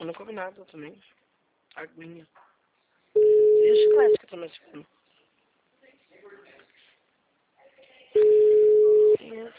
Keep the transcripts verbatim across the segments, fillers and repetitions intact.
Eu não comi nada também. Aguinha. E o chocolate que eu tô mastigando? Yes.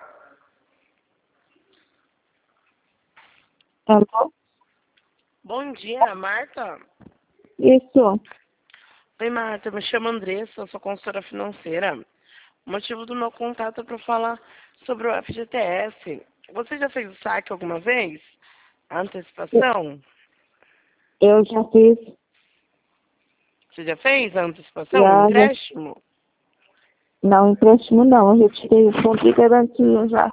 Alô? Bom dia, Marta. Isso. Oi, Marta. Me chamo Andressa, eu sou consultora financeira. O motivo do meu contato é para falar sobre o F G T S. Você já fez o saque alguma vez? A antecipação? Eu já fiz, Você já fez a antecipação? O já, já, empréstimo? não, empréstimo não, eu retirei o fundo de garantia já.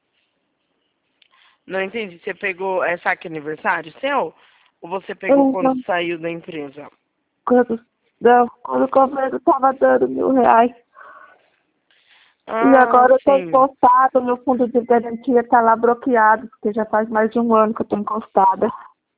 Não entendi. Você pegou é saque aniversário seu? Ou você pegou Eu quando não, saiu da empresa? quando, não, quando o governo estava dando mil reais. E Ah, agora eu estou sim. encostada, meu fundo de garantia está lá bloqueado, porque já faz mais de um ano que eu estou encostada.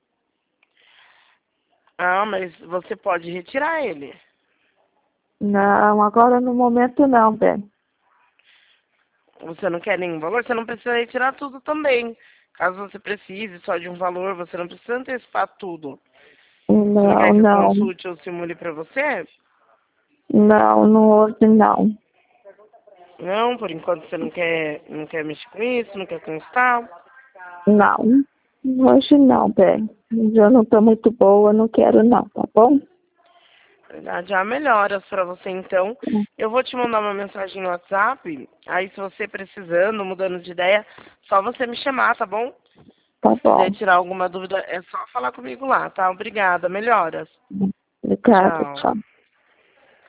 Ah, mas você pode retirar ele. Não, agora no momento não, Ben. Você não quer nenhum valor, você não precisa retirar tudo também. Caso você precise só de um valor, você não precisa antecipar tudo. Você não Não, quer que eu não, consulte ou simule para você? não, não hoje não. Não, por enquanto você não quer, não quer mexer com isso, não quer constar. Não, hoje não, Ben. Eu não estou muito boa, não quero não, tá bom? Verdade, há melhoras para você então. Eu vou te mandar uma mensagem no WhatsApp. Aí se você precisando, mudando de ideia, só você me chamar, tá bom? Tá Se quiser bom. tirar alguma dúvida, é só falar comigo lá, tá? Obrigada, melhoras. Obrigada, Tchau. tchau.